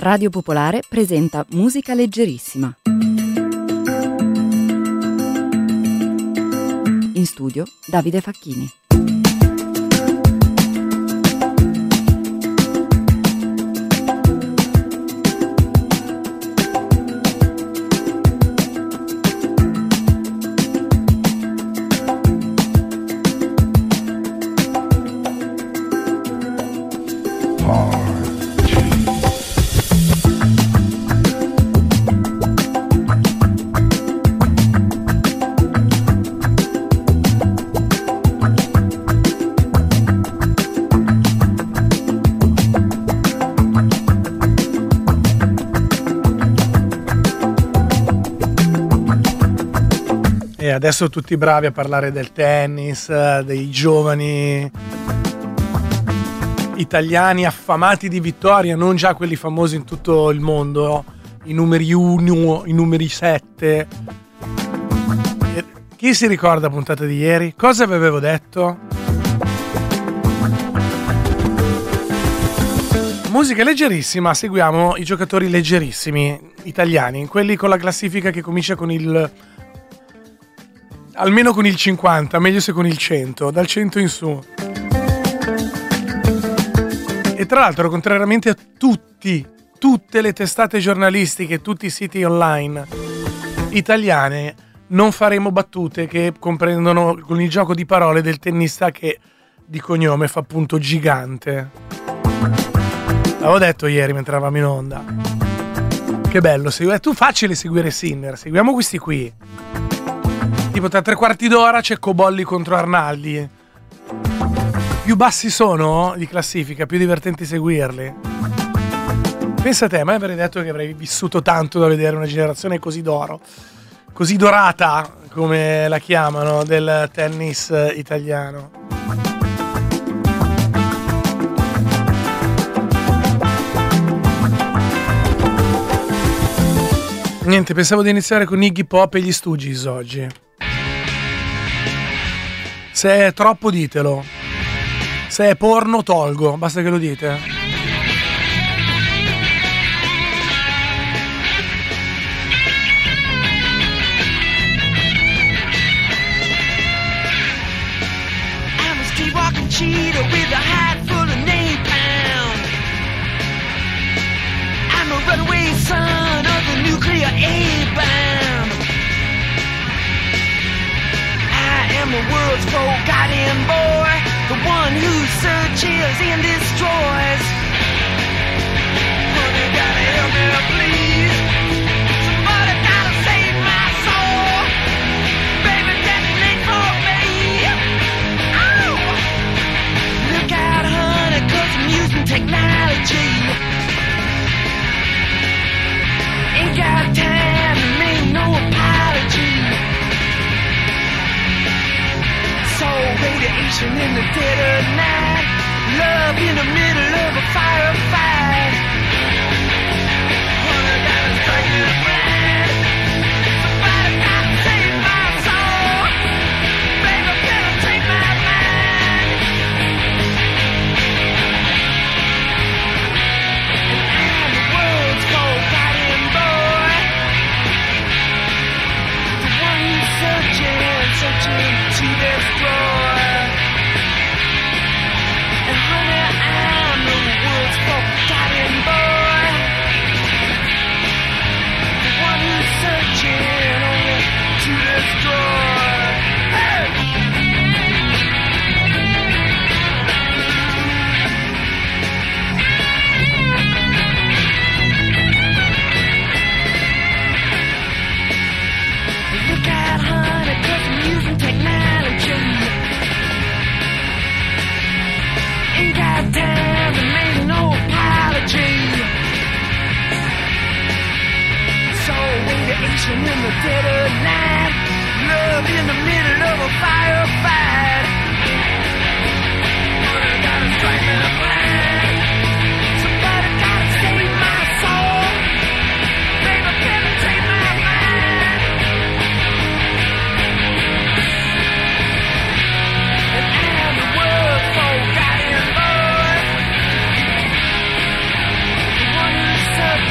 Radio Popolare presenta Musica Leggerissima. In studio Davide Facchini. Adesso tutti bravi a parlare del tennis, dei giovani italiani affamati di vittoria, non già quelli famosi in tutto il mondo, i numeri 1, i numeri 7. Chi si ricorda la puntata di ieri? Cosa vi avevo detto? Musica leggerissima, seguiamo i giocatori leggerissimi italiani, quelli con la classifica che comincia con almeno con il 50, meglio se con il 100, dal 100 in su. E tra l'altro, contrariamente a tutte le testate giornalistiche, tutti i siti online italiane, non faremo battute che comprendono con il gioco di parole del tennista che di cognome fa appunto Gigante. L'avevo detto ieri mentre eravamo in onda. Che bello, è facile seguire Sinner, seguiamo questi qui. Tipo tra 3/4 d'ora c'è Cobolli contro Arnaldi. Più bassi sono di classifica, più divertenti seguirli. Pensa a te, mai avrei detto che avrei vissuto tanto da vedere una generazione così d'oro, così dorata, come la chiamano, del tennis italiano. Niente, pensavo di iniziare con Iggy Pop e gli Stooges oggi. Se è troppo ditelo. Se è porno tolgo, basta che lo dite. I'm a street walking cheetah with a hat full of napalm. I'm a runaway son of the nuclear A-bomb. I am the world's forgotten boy, the one who searches and destroys. Honey, gotta help me, please. Somebody gotta save my soul. Baby, that ain't for me. Oh! Look out, honey, 'cause I'm using technology. Ain't got time to make no apology. Radiation in the dead of night, love in the middle of a firefight. Honey, gotta strike me blind. Somebody gotta save my soul. Baby, better take my mind. And I'm the world's forgotten boy, the one who's searching to destroy. In the dead of night, love in the middle of a firefight. Honey, gotta strike me blind. Somebody gotta save my soul. Baby, better take my mind. And I'm the world's forgotten boy, the one who's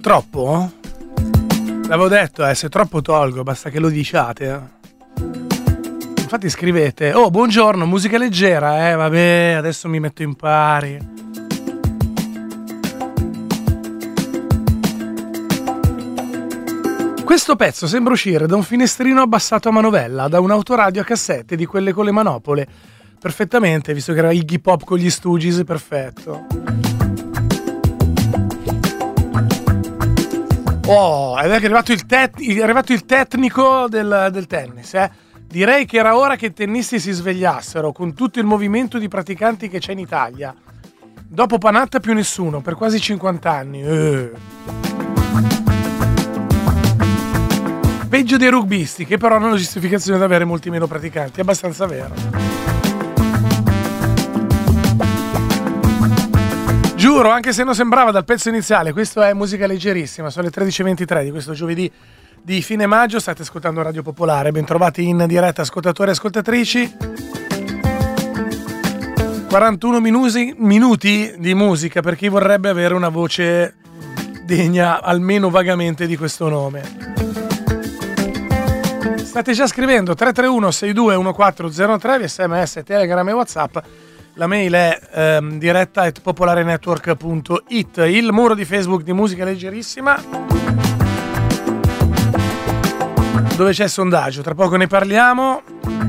troppo? L'avevo detto, se troppo tolgo, basta che lo diciate. Infatti scrivete: oh, buongiorno, musica leggera, vabbè, adesso mi metto in pari. Questo pezzo sembra uscire da un finestrino abbassato a manovella, da un'autoradio a cassette, di quelle con le manopole. Perfettamente, visto che era Iggy Pop con gli Stooges, perfetto. Oh, ed è arrivato il tecnico del tennis, Direi che era ora che i tennisti si svegliassero con tutto il movimento di praticanti che c'è in Italia. Dopo Panatta più nessuno, per quasi 50 anni. Peggio dei rugbisti, che però non hanno giustificazione di avere molti meno praticanti, è abbastanza vero. Giuro, anche se non sembrava dal pezzo iniziale, questo è musica leggerissima, sono le 13:23 di questo giovedì di fine maggio, state ascoltando Radio Popolare, bentrovati in diretta ascoltatori e ascoltatrici. 41 minuti di musica per chi vorrebbe avere una voce degna almeno vagamente di questo nome. State già scrivendo 331-621403 via SMS, Telegram e WhatsApp. La mail è diretta@popolarenetwork.it. Il muro di Facebook di musica leggerissima, dove c'è il sondaggio, tra poco ne parliamo.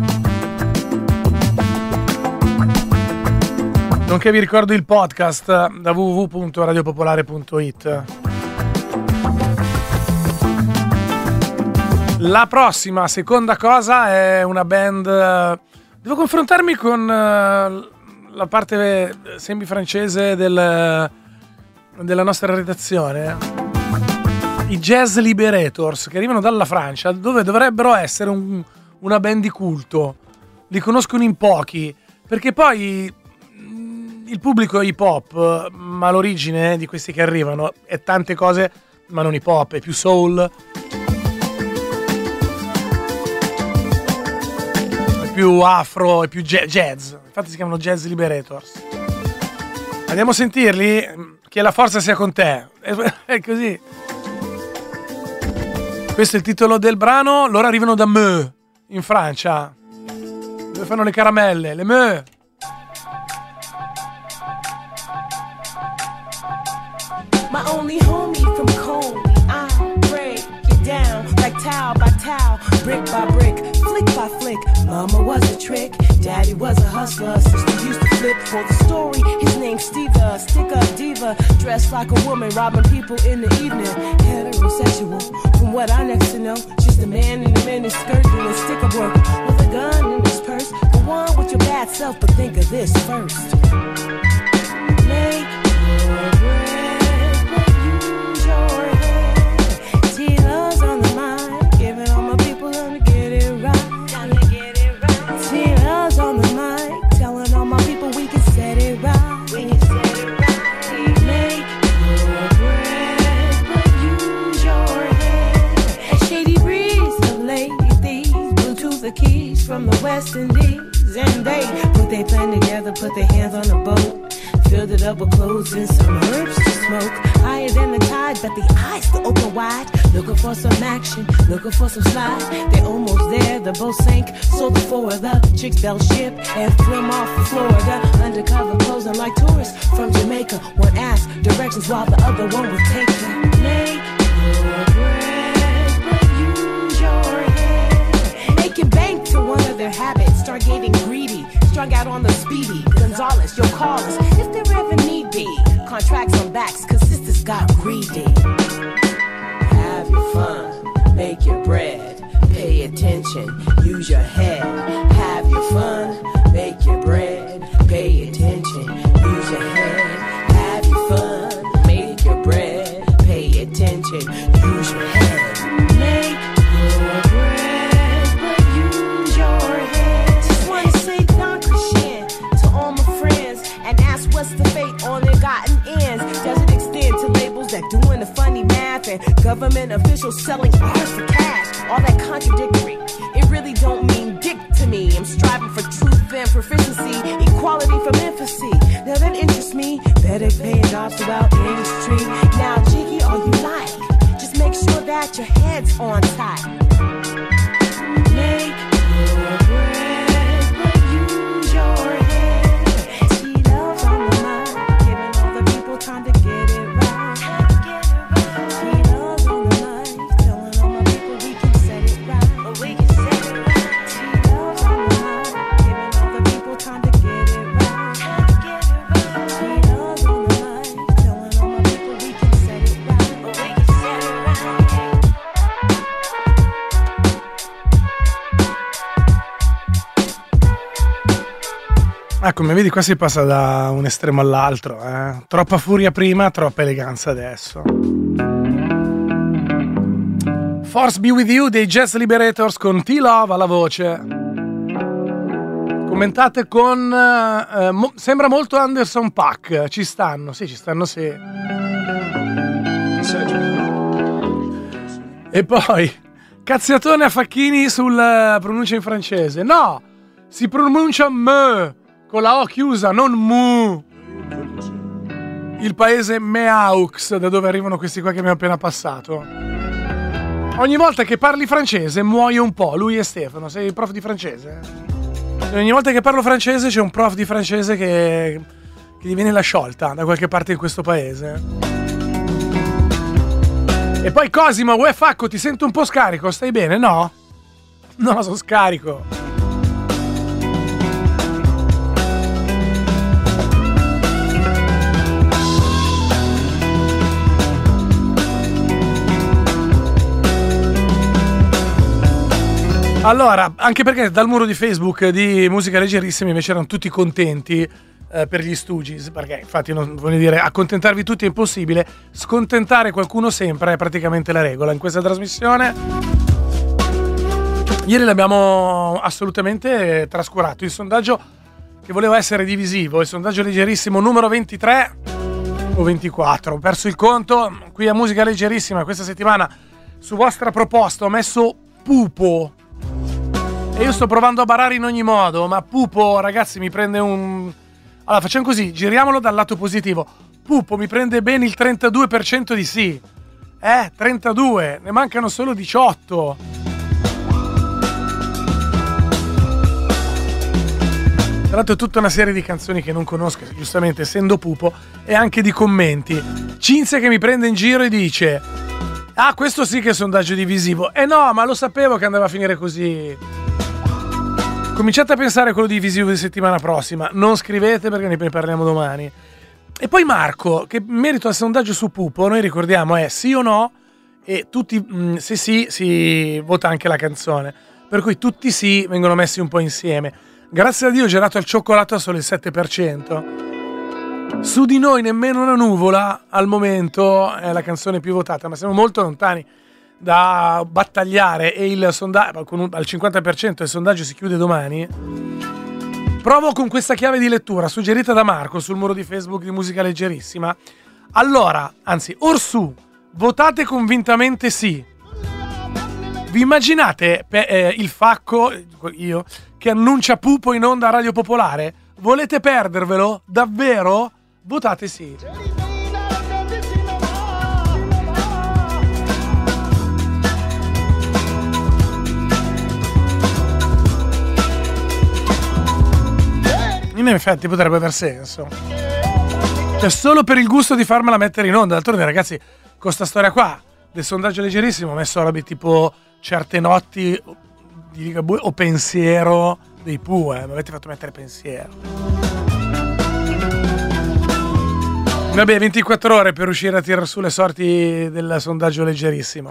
Nonché vi ricordo il podcast da www.radiopopolare.it. La prossima, seconda cosa, è una band. Devo confrontarmi con la parte semi-francese della nostra redazione. I Jazz Liberators, che arrivano dalla Francia, dove dovrebbero essere una band di culto. Li conoscono in pochi, perché poi il pubblico è hip hop, ma l'origine di questi che arrivano è tante cose, ma non hip hop, è più soul, è più afro, è più jazz. Infatti si chiamano Jazz Liberators. Andiamo a sentirli? Che la forza sia con te. È così. Questo è il titolo del brano. Loro arrivano da Meux, in Francia, dove fanno le caramelle, le Meux. My only homie from Coney, I break it down like towel by towel, brick by brick, flick by flick. Mama was a trick, daddy was a hustler, sister used to flip for the story. His name's Steve, stick-up diva, dressed like a woman, robbing people in the evening. Heterosexual, from what I next to know, just a man in a mini skirt doing stick-up work with a gun in his purse. Go on with your bad self, but think of this first. Make your bread, but use your head. T-Love's on the mind, giving all my people to get it right. T-Love's on the mind, telling all my people we can set it right. Make your bread, but use your head. A shady breeze of ladies, Bluetooth the keys from the West Indies. And they put their plan together, put their hands on the boat, filled it up with clothes and some herbs to smoke. Higher than the tide, but the eyes still open wide, looking for some action, looking for some slide. They're almost there, the boat sank, so the four of the chicks fell ship and flew off to Florida. Undercover posing like tourists from Jamaica. One asked directions while the other one would take them. Make your bread, but use your head. Making bank to one of their habits, start getting greedy, strung out on the speedy. Gonzalez, you'll call us if there ever need be. Contracts on backs, cause sisters got greedy. Have your fun, make your bread, pay attention, use your head. Have your fun, make your bread, pay attention, use your head. Have your fun, make your bread, pay attention, use your head. Make your bread, but use your head. Just wanna say non-Christian to all my friends and ask what's the fate on their gotten ends. Does it extend to labels that doing the funny math and government officials selling art for cash? All that contradictory, it really don't mean dick to me. I'm striving for truth and proficiency, equality from infancy. Now that interests me, better paying jobs throughout the industry. Now jiggy all you like, Come vedi qua si passa da un estremo all'altro, Troppa furia prima, troppa eleganza adesso. Force Be With You dei Jazz Liberators con T-Love alla voce. Commentate con sembra molto Anderson .Paak. Ci stanno, sì. E poi cazziatone a Facchini sulla pronuncia in francese. No, si pronuncia me con la O chiusa, non mu. Il paese Meaux, da dove arrivano questi qua che abbiamo appena passato. Ogni volta che parli francese muoio un po'. Lui e Stefano, sei il prof di francese? Ogni volta che parlo francese c'è un prof di francese che gli viene la sciolta da qualche parte di questo paese. E poi Cosimo, uè Facco, ti sento un po' scarico, stai bene? No? No, sono scarico. Allora, anche perché dal muro di Facebook di Musica Leggerissima invece erano tutti contenti per gli Stooges, perché infatti non voglio dire, accontentarvi tutti è impossibile, scontentare qualcuno sempre è praticamente la regola in questa trasmissione. Ieri l'abbiamo assolutamente trascurato, il sondaggio che voleva essere divisivo, il sondaggio Leggerissimo numero 23 o 24, ho perso il conto. Qui a Musica Leggerissima questa settimana su vostra proposta ho messo Pupo. E io sto provando a barare in ogni modo, ma Pupo, ragazzi, mi prende un... Allora, facciamo così, giriamolo dal lato positivo. Pupo mi prende ben il 32% di sì. 32, ne mancano solo 18. Tra l'altro tutta una serie di canzoni che non conosco, giustamente essendo Pupo, e anche di commenti. Cinzia che mi prende in giro e dice: ah, questo sì che è sondaggio divisivo. No, ma lo sapevo che andava a finire così. Cominciate a pensare a quello divisivo di settimana prossima. Non scrivete perché ne parliamo domani. E poi Marco, che in merito al sondaggio su Pupo, noi ricordiamo è sì o no, e tutti, se sì, si vota anche la canzone. Per cui tutti sì vengono messi un po' insieme. Grazie a Dio gelato al cioccolato ha solo il 7%. Su di noi nemmeno una nuvola al momento è la canzone più votata, ma siamo molto lontani da battagliare e il sondaggio al 50% il sondaggio si chiude domani. Provo con questa chiave di lettura suggerita da Marco sul muro di Facebook di Musica Leggerissima. Allora, anzi, orsù, votate convintamente sì. Vi immaginate il Facco, io, che annuncia Pupo in onda a Radio Popolare? Volete perdervelo? Davvero? Votate sì. In effetti potrebbe aver senso. Cioè, solo per il gusto di farmela mettere in onda. D'altronde, ragazzi, con sta storia qua del sondaggio Leggerissimo ho messo robe tipo Certe notti di Ligabue o Pensiero dei Pooh, mi avete fatto mettere Pensiero. Vabbè, 24 ore per riuscire a tirare su le sorti del sondaggio Leggerissimo.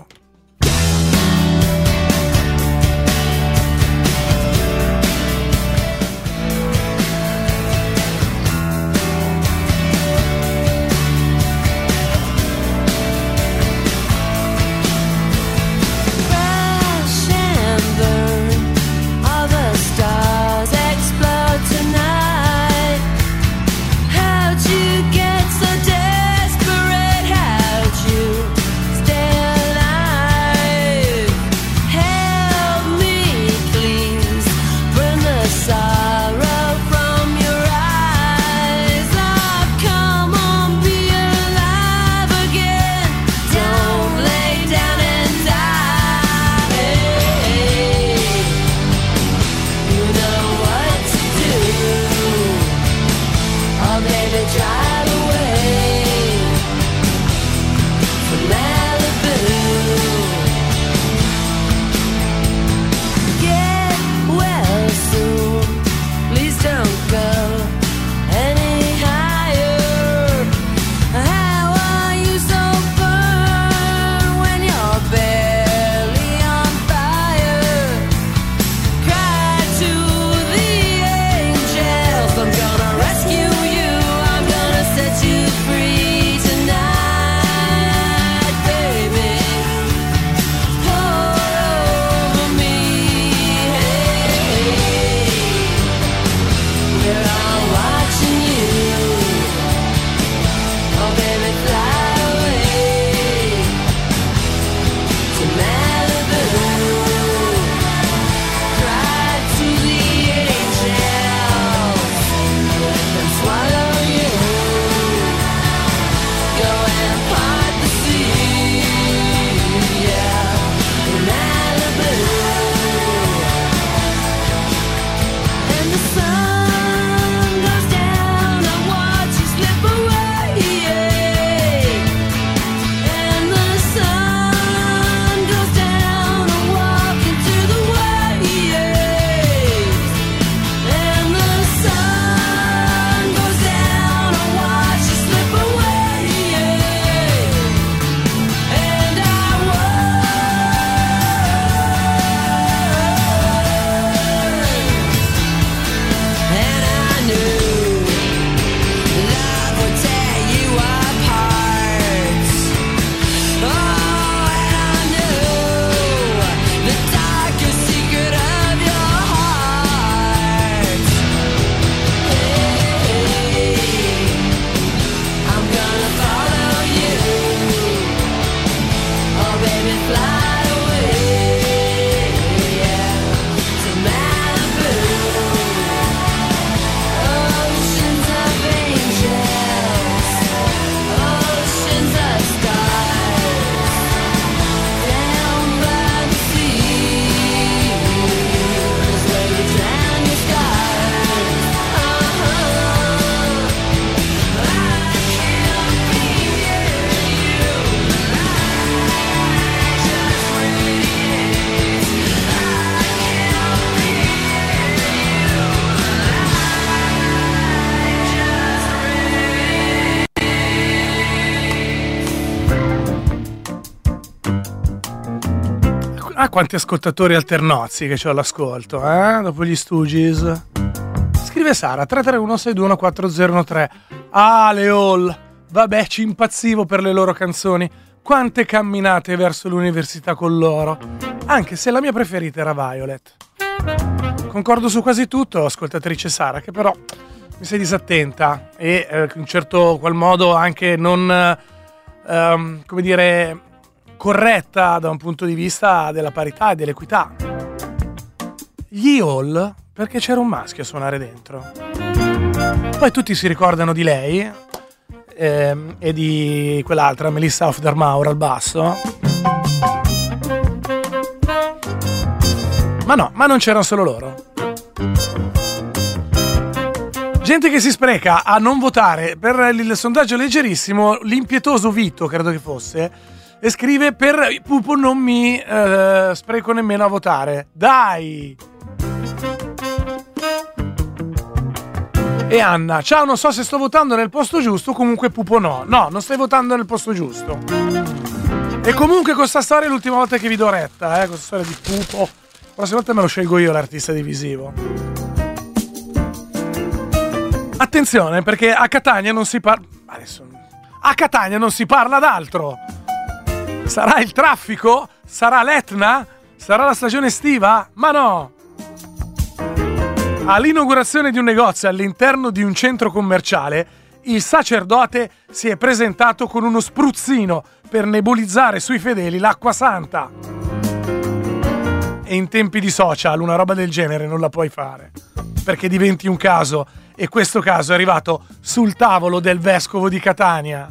Get so desperate, how'd you stay alive? Ah, quanti ascoltatori alternozzi che c'ho all'ascolto, dopo gli Stooges. Scrive Sara, 331-621-4013. Ah, le Hall. Vabbè, ci impazzivo per le loro canzoni. Quante camminate verso l'università con loro. Anche se la mia preferita era Violet. Concordo su quasi tutto, ascoltatrice Sara, che però mi sei disattenta e in un certo qual modo anche non, come dire, corretta da un punto di vista della parità e dell'equità. Gli Hall, perché c'era un maschio a suonare dentro. Poi tutti si ricordano di lei e di quell'altra, Melissa Auf der Maur al basso. Ma no, ma non c'erano solo loro. Gente che si spreca a non votare per il sondaggio leggerissimo, l'impietoso Vito, credo che fosse, e scrive: per Pupo non mi spreco nemmeno a votare. Dai! E Anna: ciao, non so se sto votando nel posto giusto, comunque Pupo no. No, non stai votando nel posto giusto. E comunque con sta storia è l'ultima volta che vi do retta, questa storia di Pupo. La prossima volta me lo scelgo io l'artista divisivo. Attenzione, perché a Catania non si parla... Adesso... A Catania non si parla d'altro. Sarà il traffico? Sarà l'Etna? Sarà la stagione estiva? Ma no! All'inaugurazione di un negozio all'interno di un centro commerciale, il sacerdote si è presentato con uno spruzzino per nebulizzare sui fedeli l'acqua santa. E in tempi di social una roba del genere non la puoi fare, perché diventi un caso, e questo caso è arrivato sul tavolo del vescovo di Catania.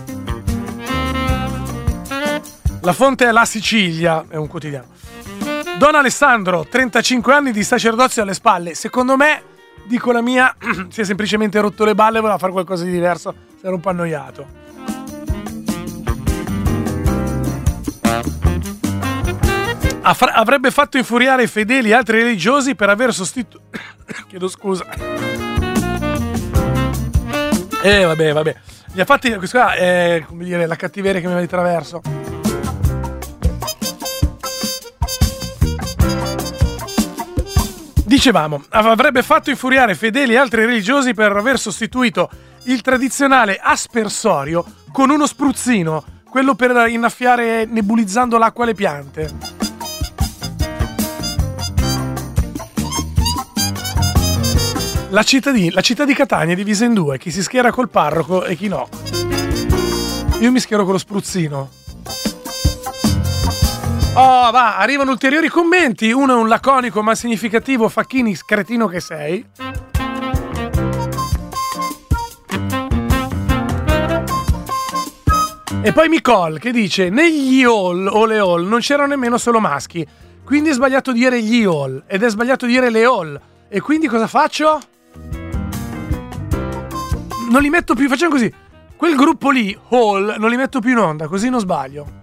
La fonte è La Sicilia, è un quotidiano. Don Alessandro, 35 anni di sacerdozio alle spalle. Secondo me, dico la mia, si è semplicemente rotto le balle e voleva fare qualcosa di diverso, si era un po' annoiato. Avrebbe fatto infuriare i fedeli e altri religiosi per aver sostituito... Chiedo scusa. Vabbè. Gli ha fatti... Questa qua è, come dire, la cattiveria che mi va di traverso. Dicevamo, avrebbe fatto infuriare fedeli e altri religiosi per aver sostituito il tradizionale aspersorio con uno spruzzino, quello per innaffiare nebulizzando l'acqua alle piante. La città di Catania è divisa in due, chi si schiera col parroco e chi no. Io mi schiero con lo spruzzino. Oh, va, arrivano ulteriori commenti. Uno è un laconico ma significativo: Facchini, cretino che sei. E poi Nicole che dice: negli hall o le hall non c'erano nemmeno solo maschi, quindi è sbagliato dire gli hall ed è sbagliato dire le hall. E quindi cosa faccio? Non li metto più, facciamo così. Quel gruppo lì, hall, non li metto più in onda, così non sbaglio.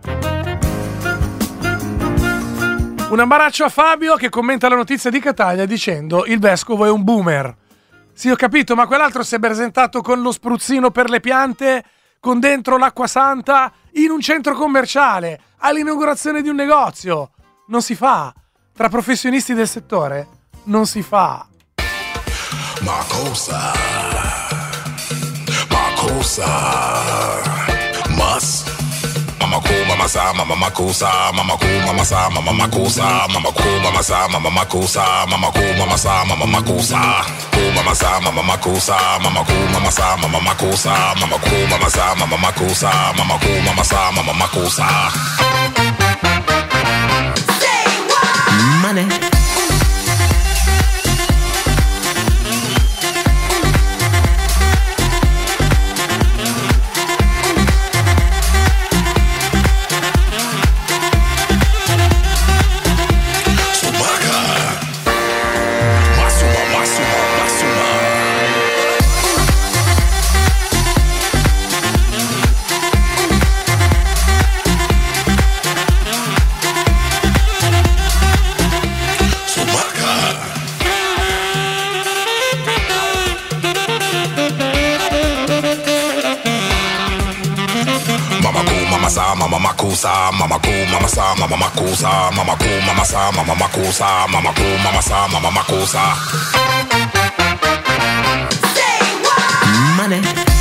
Un abbraccio a Fabio che commenta la notizia di Catania dicendo: il vescovo è un boomer. Sì, ho capito, ma quell'altro si è presentato con lo spruzzino per le piante, con dentro l'acqua santa, in un centro commerciale, all'inaugurazione di un negozio. Non si fa. Tra professionisti del settore, non si fa. Makosa, mas. Mama cool, mama sa, mama makosa, mama cool, mama sa, mama makosa, mama cool, mama sa, mama makosa, mama cool, mama sa, mama makosa, cool, mama sa, mama makosa, mama cool, mama sa, mama makosa, mama cool, mama sa, mama makosa, mama cool, mama sa, mama makosa. Say what? Money. makusa, mama cool, mama sa, mama makusa, mama cool, mama sa, mama makusa, mama cool, mama sa, mama makusa. Say what? Money.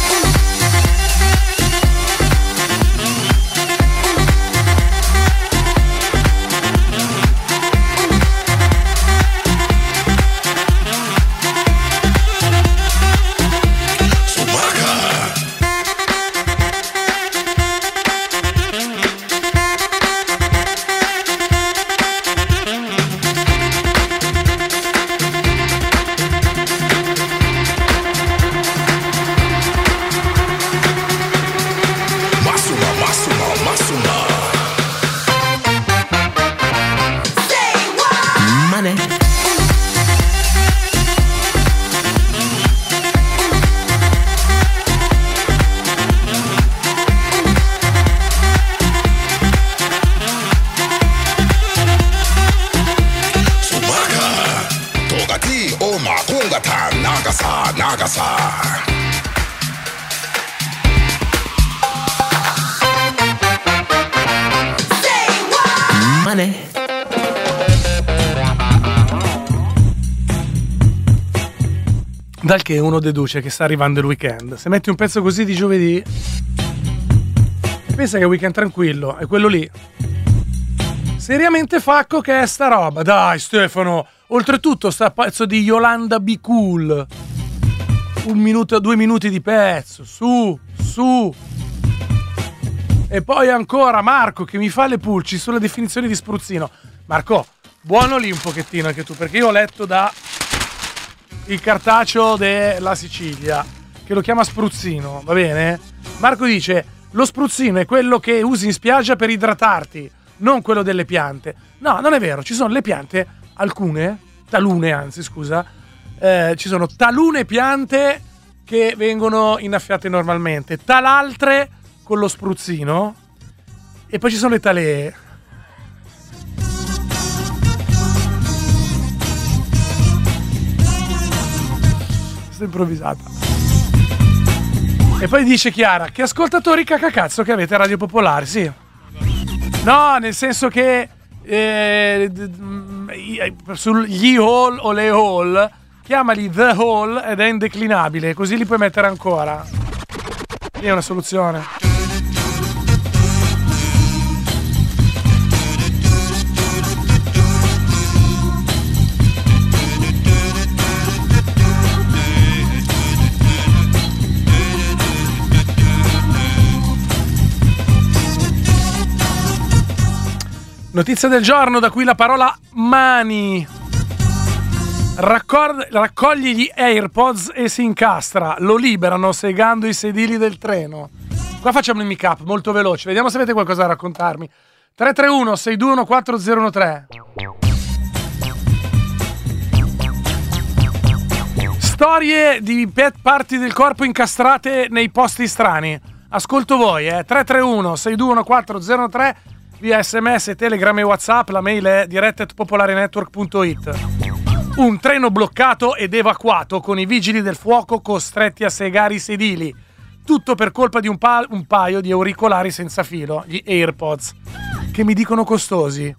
Dal che uno deduce che sta arrivando il weekend. Se metti un pezzo così di giovedì, pensa che è un weekend tranquillo, è quello lì. Seriamente facco che è sta roba. Dai Stefano, oltretutto sta pezzo di Yolanda Be Cool, 1 minuto, 2 minuti di pezzo, su. E poi ancora Marco che mi fa le pulci sulla definizione di spruzzino. Marco, buono lì un pochettino anche tu, perché io ho letto da il cartaceo della Sicilia che lo chiama spruzzino, va bene? Marco dice: lo spruzzino è quello che usi in spiaggia per idratarti, non quello delle piante. No, non è vero, ci sono le piante, talune, ci sono talune piante che vengono innaffiate normalmente, talaltre con lo spruzzino, e poi ci sono le talee. Improvvisata. E poi dice Chiara: che ascoltatori cacacazzo che avete a Radio Popolare. Sì, no, nel senso che sugli hall o le hall chiamali The Hall ed è indeclinabile, così li puoi mettere ancora. È una soluzione. Notizia del giorno, da qui la parola mani. Raccoglie gli AirPods e si incastra. Lo liberano segando i sedili del treno. Qua facciamo il mic-up molto veloce. Vediamo se avete qualcosa da raccontarmi. 331 621 4013. Storie di parti del corpo incastrate nei posti strani. Ascolto voi, 331 621 4013. Via SMS, Telegram e WhatsApp. La mail è diretta@popolarenetwork.it. Un treno bloccato ed evacuato con i vigili del fuoco costretti a segare i sedili. Tutto per colpa di un paio di auricolari senza filo, gli AirPods, che mi dicono costosi.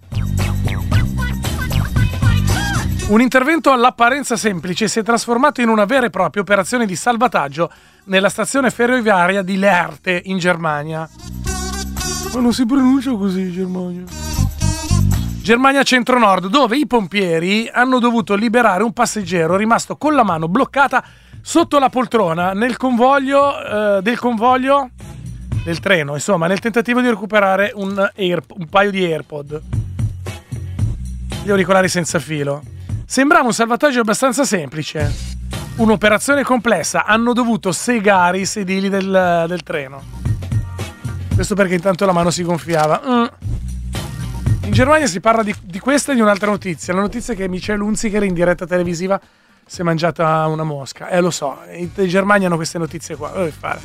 Un intervento all'apparenza semplice si è trasformato in una vera e propria operazione di salvataggio nella stazione ferroviaria di Lehrte in Germania. Ma non si pronuncia così, Germania centro-nord, dove i pompieri hanno dovuto liberare un passeggero rimasto con la mano bloccata sotto la poltrona nel convoglio del treno, insomma, nel tentativo di recuperare un paio di AirPod, gli auricolari senza filo. Sembrava un salvataggio abbastanza semplice, un'operazione complessa. Hanno dovuto segare i sedili del treno. Questo perché intanto la mano si gonfiava. In Germania si parla di questa e di un'altra notizia. La notizia è che Michelle Hunziker in diretta televisiva si è mangiata una mosca. Lo so, in Germania hanno queste notizie qua. Dove fare?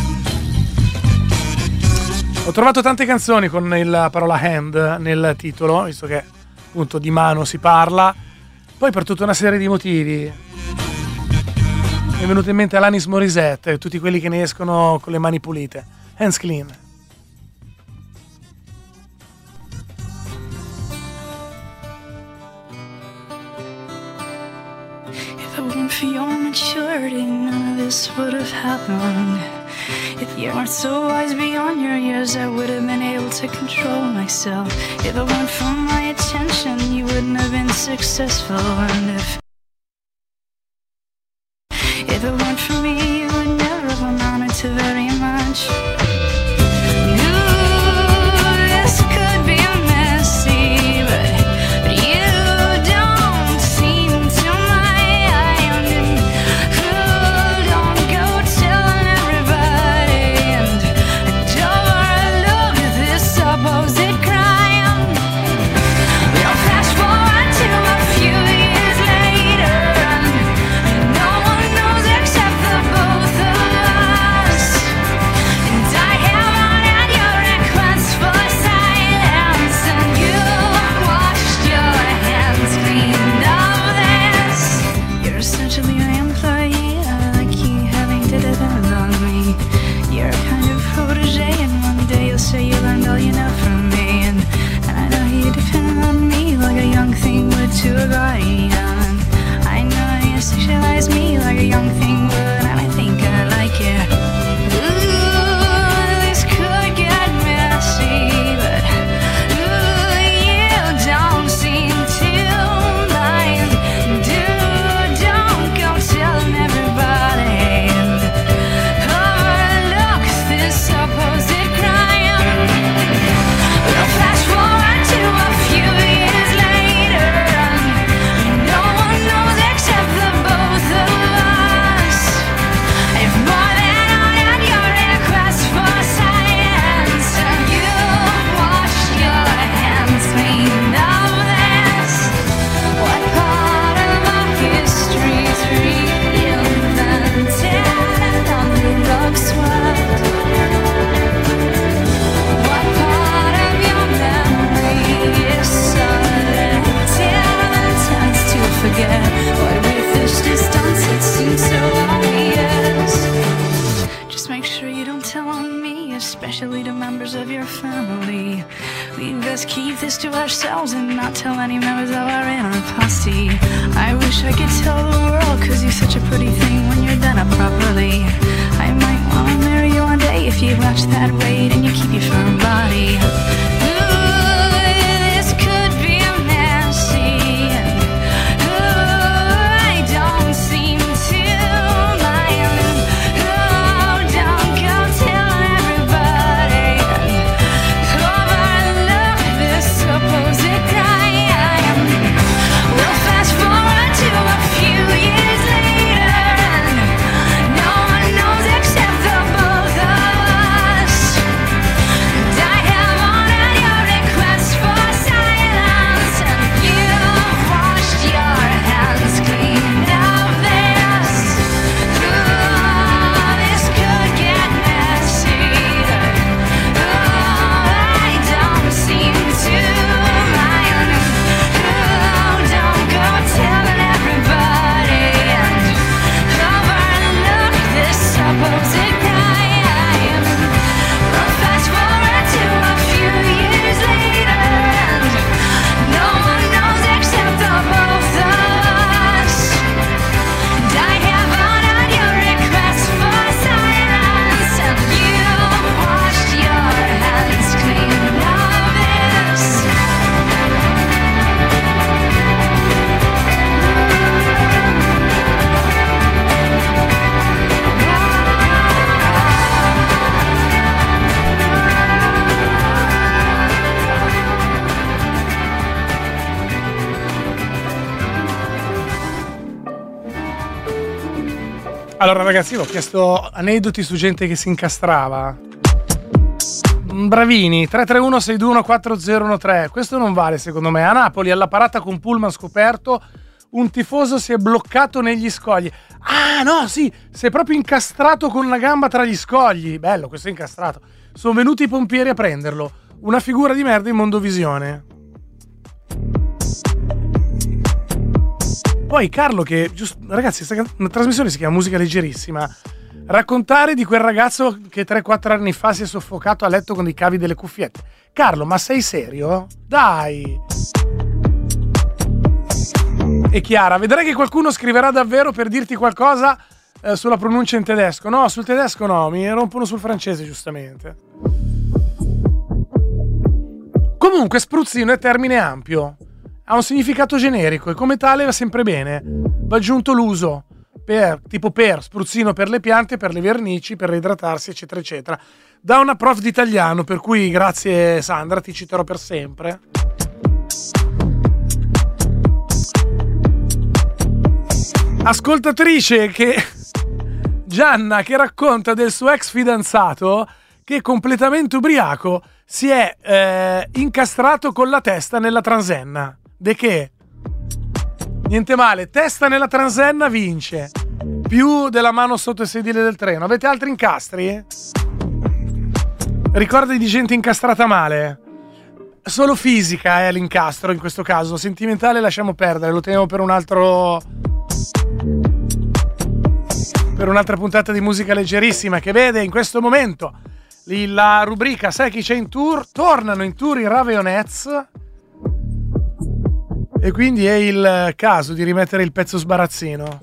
Ho trovato tante canzoni con la parola hand nel titolo, visto che appunto di mano si parla. Poi per tutta una serie di motivi mi è venuto in mente Alanis Morissette, tutti quelli che ne escono con le mani pulite. Hands clean. If it weren't for your maturity, none of this would have happened. If you weren't so wise beyond your years, I would have been able to control myself. If it weren't for my attention, you wouldn't have been successful. And if it weren't for me, you would never have amounted to very much. This could be messy, but you don't seem to mind. And don't go telling everybody, and don't overlook this supposed crime. We'll flash forward to a few years later, and no one knows except the both of us. And I haven't had your request for silence, and you've washed your hands clean of this. You're essentially an employee, I keep having to depend on me. You're a kind of protege, and one day you'll say you learned all you know from me. And I know you depend on me like a young thing would to a guardian. I know you sexualize me like a young thing would, and I think I like it. Ooh, this could get messy, but ooh, you don't seem to mind. Don't go telling everybody, and overlook this supposed crime. We'll flash forward to a few years later, and no one knows except the both of us. If more than honored your request for silence, and you've washed your hands clean of this. What part of our history's reinvented and on the rug swept? What part of your memory is selective and tends to forget? Why with this distance it seems so obvious? Just make sure you don't tell on me, especially to members of your family. We best keep this to ourselves and not tell any members of our inner posse. I wish I could tell the world, cause you're such a pretty thing when you're done up properly. I might wanna marry you one day if you watch that weight and you keep your firm body. Ooh, this could be messy, and ooh, I don't seem to mind. Oh, don't go telling everybody, and overlook this supposed crime. We'll fast forward to a few years later, and no one knows except the both of us. And I have honored your request for silence, and you've washed your hands clean of this. Ooh, this could get messy, but ooh, I don't seem to mind. Ooh, don't go telling everybody, and overlook this supposed crime. We'll fast forward to a few years later, and no one knows except the both of us. And I have honored your request for silence, and you've washed your hands clean of this. Allora ragazzi, ho chiesto aneddoti su gente che si incastrava. Bravini, 331-621-4013. Questo non vale secondo me. A Napoli, alla parata con pullman scoperto, un tifoso si è bloccato negli scogli. Ah no, sì, si è proprio incastrato con la gamba tra gli scogli. Bello, questo è incastrato. Sono venuti i pompieri a prenderlo. Una figura di merda in Mondovisione. Poi Carlo che, ragazzi, una trasmissione si chiama Musica Leggerissima. Raccontare di quel ragazzo che 3-4 anni fa si è soffocato a letto con dei cavi delle cuffiette. Carlo, ma sei serio? Dai! E Chiara, vedrai che qualcuno scriverà davvero per dirti qualcosa sulla pronuncia in tedesco. No, sul tedesco no, mi rompono sul francese giustamente. Comunque spruzzino è termine ampio, ha un significato generico e come tale va sempre bene. Va aggiunto l'uso tipo per spruzzino per le piante, per le vernici, per reidratarsi, eccetera eccetera. Da una prof di italiano, per cui grazie Sandra, ti citerò per sempre. Ascoltatrice Gianna che racconta del suo ex fidanzato che completamente ubriaco si è incastrato con la testa nella transenna. De che? Niente male, testa nella transenna vince. Più della mano sotto il sedile del treno. Avete altri incastri? Ricordi di gente incastrata male? Solo fisica è l'incastro in questo caso. Sentimentale lasciamo perdere, lo teniamo per un'altra puntata di musica leggerissima che vede in questo momento la rubrica Sai chi c'è in tour? Tornano in tour i Raveonettes e quindi è il caso di rimettere il pezzo sbarazzino.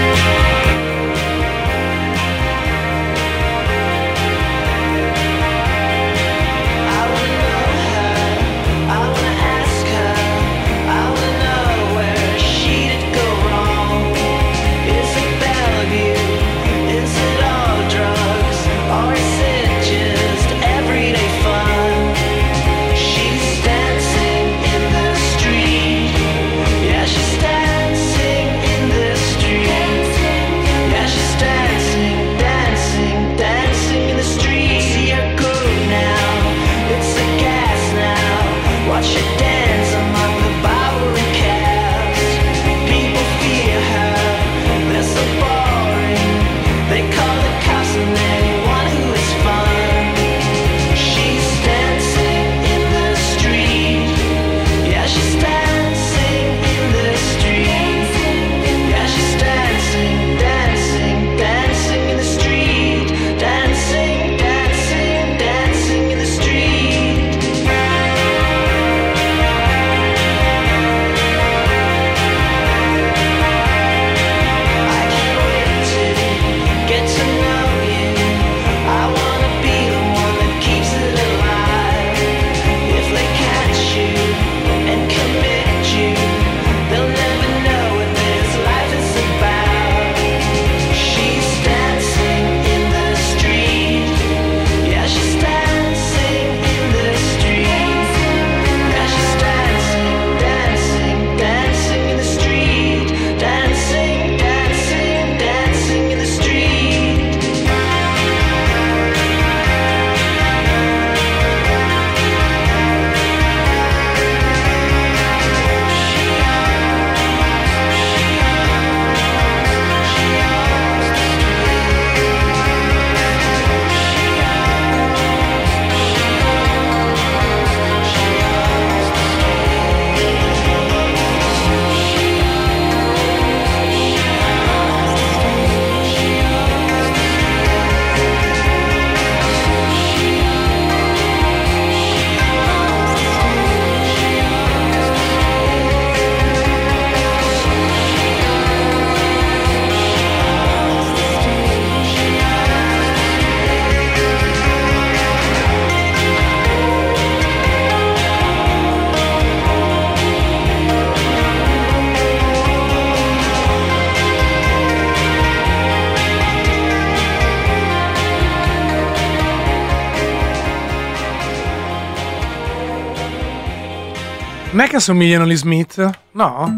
Non è che assomigliano gli Smith? No?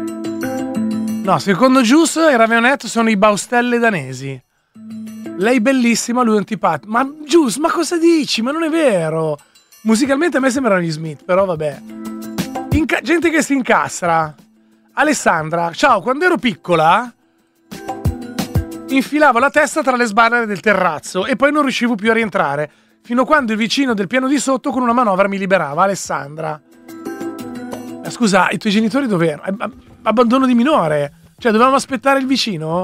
No, secondo Juice i Raveonettes sono i Baustelle danesi. Lei bellissima, lui antipatico. Ma Juice, ma cosa dici? Ma non è vero. Musicalmente a me sembrano gli Smith, però vabbè. Gente che si incastra. Alessandra, ciao, quando ero piccola infilavo la testa tra le sbarre del terrazzo e poi non riuscivo più a rientrare, fino a quando il vicino del piano di sotto con una manovra mi liberava. Alessandra. Scusa, i tuoi genitori dov'erano? Abbandono di minore. Cioè, dovevamo aspettare il vicino?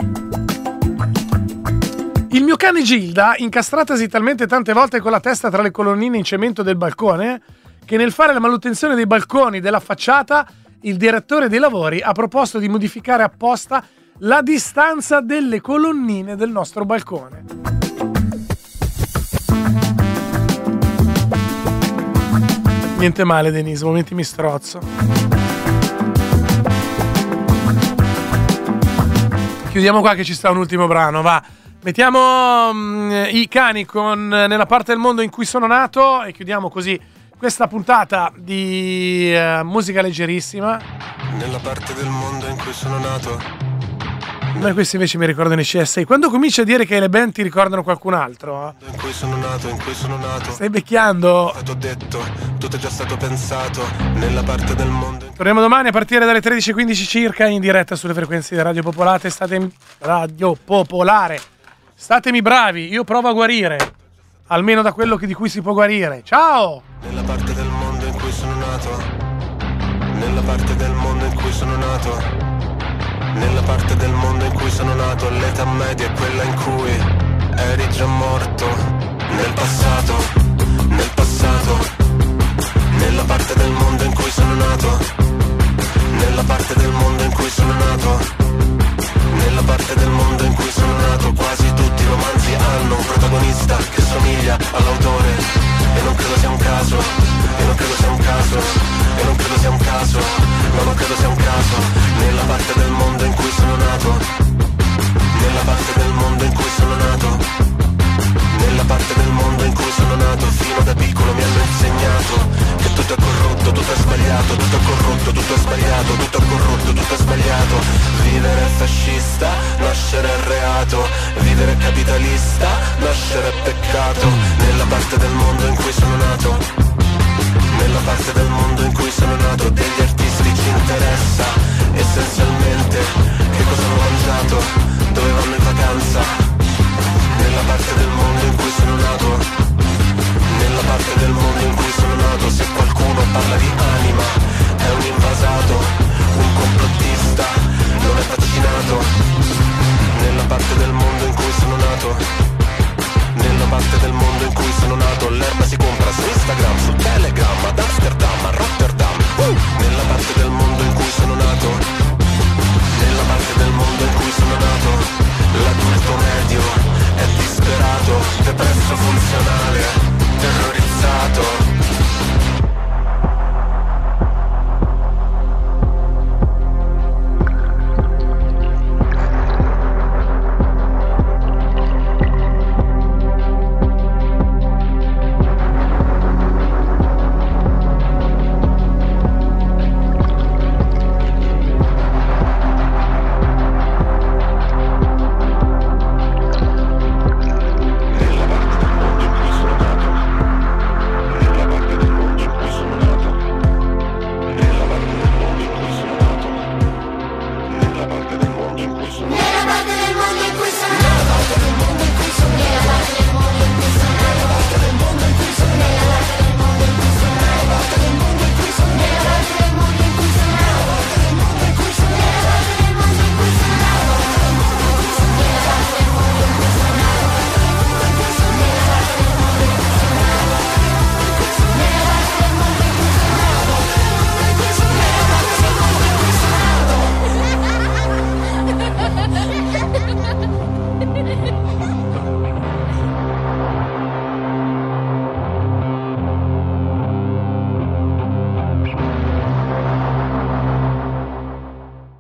Il mio cane Gilda, incastratasi talmente tante volte con la testa tra le colonnine in cemento del balcone, che nel fare la manutenzione dei balconi della facciata il direttore dei lavori ha proposto di modificare apposta la distanza delle colonnine del nostro balcone. Niente male, Denise, momenti mi strozzo. Chiudiamo qua che ci sta un ultimo brano, va. Mettiamo i Cani con Nella parte del mondo in cui sono nato e chiudiamo così questa puntata di musica leggerissima. Nella parte del mondo in cui sono nato. Ma questi invece mi ricordano i CSI. Quando cominci a dire che le band ti ricordano qualcun altro, In cui sono nato. stai becchiando. T'ho detto, tutto è già stato pensato. Nella parte del mondo. Torniamo domani a partire dalle 13:15 circa in diretta sulle frequenze di Radio Popolare. Radio Popolare. Statemi bravi, io provo a guarire. Almeno da quello di cui si può guarire. Ciao! Nella parte del mondo in cui sono nato. Nella parte del mondo in cui sono nato. Nella parte del mondo in cui sono nato, l'età media è quella in cui eri già morto. Nel passato, nella parte del mondo in cui sono nato. Nella parte del mondo in cui sono nato. Nella parte del mondo in cui sono nato. Quasi tutti i romanzi hanno un protagonista che somiglia all'autore. E non credo sia un caso, e non credo sia un caso, e non credo sia un caso, no, non credo sia un caso. Nella parte del mondo in cui sono nato. Nella parte del mondo in cui sono nato. Nella parte del mondo in cui sono nato. Fino da piccolo mi hanno insegnato che tutto è corrotto, tutto è sbagliato, tutto è corrotto, tutto è sbagliato, tutto è corrotto, tutto è sbagliato. Vivere è fascista, nascere è reato. Vivere è capitalista, nascere è peccato. Nella parte del mondo in cui sono nato. Nella parte del mondo in cui sono nato. Degli artisti ci interessa essenzialmente che